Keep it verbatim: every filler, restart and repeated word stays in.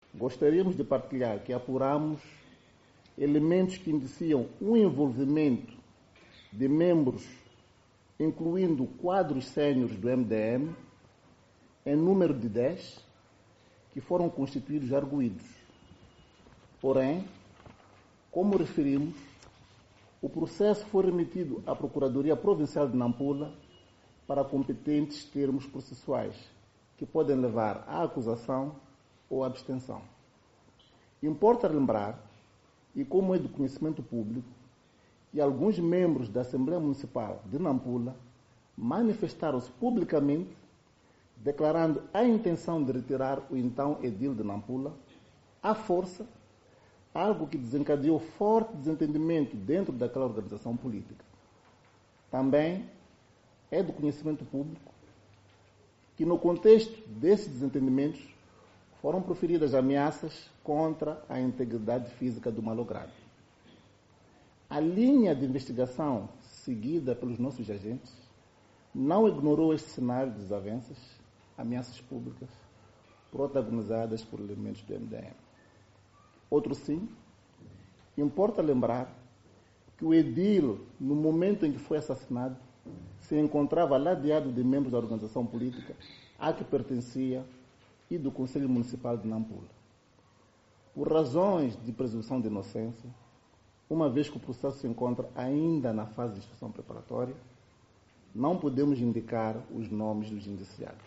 gostaríamos de partilhar que apuramos elementos que indiciam o envolvimento de membros, incluindo quadros séniores do M D M, em número de dez, que foram constituídos arguidos. Porém, como referimos, o processo foi remetido à Procuradoria Provincial de Nampula para competentes termos processuais, que podem levar à acusação ou à abstenção. Importa lembrar, e como é do conhecimento público, que alguns membros da Assembleia Municipal de Nampula manifestaram-se publicamente, declarando a intenção de retirar o então edil de Nampula à força, algo que desencadeou forte desentendimento dentro daquela organização política. Também é do conhecimento público que, no contexto desses desentendimentos, foram proferidas ameaças contra a integridade física do malogrado. A linha de investigação seguida pelos nossos agentes não ignorou este cenário de desavenças, ameaças públicas, protagonizadas por elementos do M D M. Outro sim, importa lembrar que o edil, no momento em que foi assassinado, se encontrava ladeado de membros da organização política a que pertencia e do Conselho Municipal de Nampula. Por razões de presunção de inocência, uma vez que o processo se encontra ainda na fase de instrução preparatória, não podemos indicar os nomes dos indiciados.